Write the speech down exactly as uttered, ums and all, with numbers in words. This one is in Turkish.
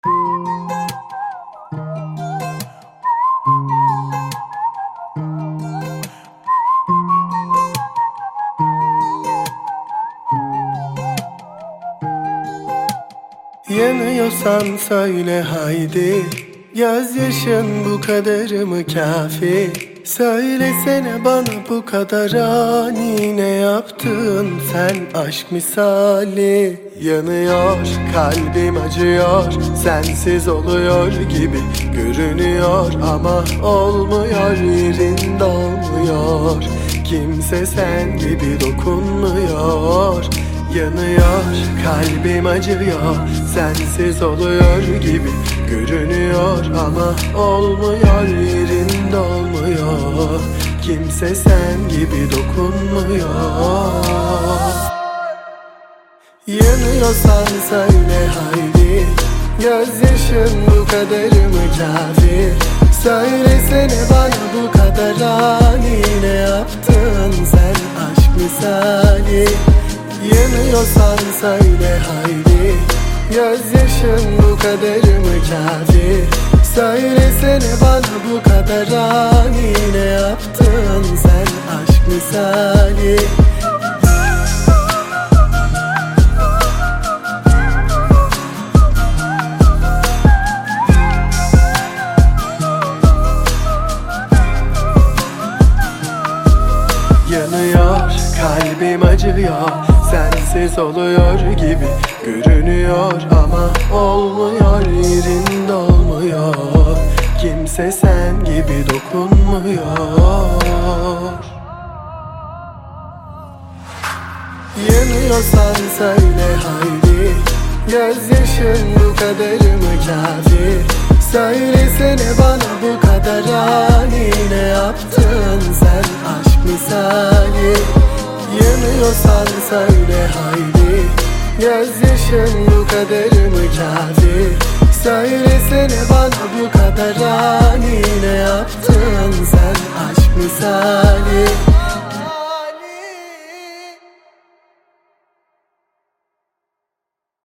Yanıyorsan söyle haydi, gözyaşın bu kadar mı kafi? Söylesene bana bu kadar ani, ne yaptın sen aşk misali? Yanıyor, kalbim acıyor, sensiz oluyor gibi görünüyor ama olmuyor, yerinde olmuyor. Kimse sen gibi dokunmuyor. Yanıyor, kalbim acıyor, sensiz oluyor gibi görünüyor ama olmuyor, yerinde olmuyor. Kimse sen gibi dokunmuyor. Yanıyorsan söyle haydi, gözyaşın bu kadar mı kafi? Söylesene bana bu kadar ani, ne yaptın sen aşk misali? Yanıyorsan söyle haydi, gözyaşın bu kadar mı kafi? Söylesene bana bu kadar ani, ne yaptın sen aşk misali? Yanıyor, kalbim acıyor, sensiz oluyor gibi görünüyor ama olmuyor, yerinde olmuyor. Kimse sen gibi dokunmuyor. Yanıyorsan söyle haydi, gözyaşın bu kadar mı kafi? Söylesene bana bu kadar ani, ne yaptın sen aşk misali? Yanıyorsan söyle haydi, gözyaşın bu kadar mı kafi? Söylesene bana bu kadar ani, ne yaptın sen aşk misali?